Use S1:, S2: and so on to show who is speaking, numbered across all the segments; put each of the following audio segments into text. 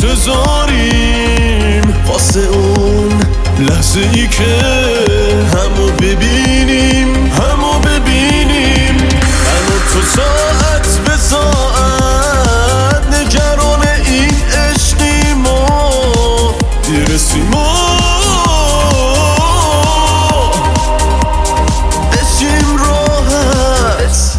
S1: انتظاریم واسه اون لحظه ای که همو ببینیم من و تو ساعت به ساعت نگران این عشقیم و دیرسیم و بشیم راحت.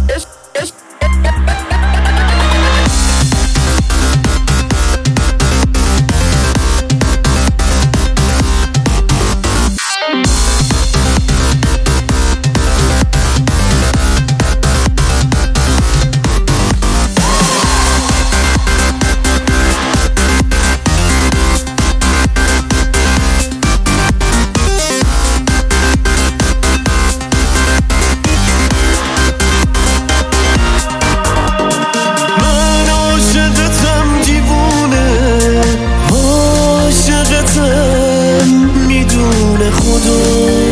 S1: میدونه خدا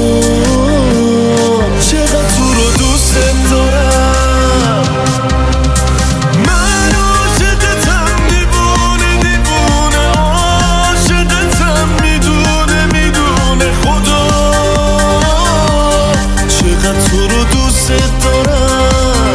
S1: چقدر تو رو دوست دارم. من عاشقتم دیوونه عاشقتم میدونه خدا چقدر تو رو دوست دارم.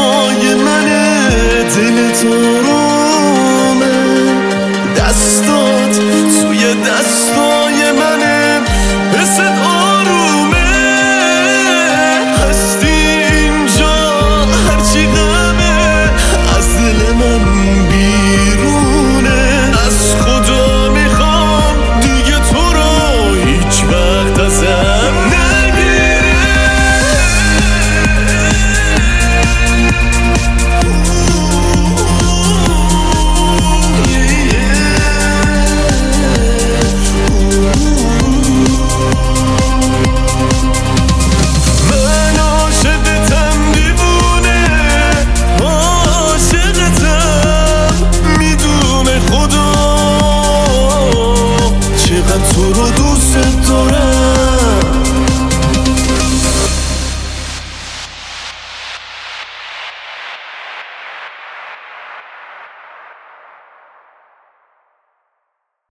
S1: دل تو رومه دستا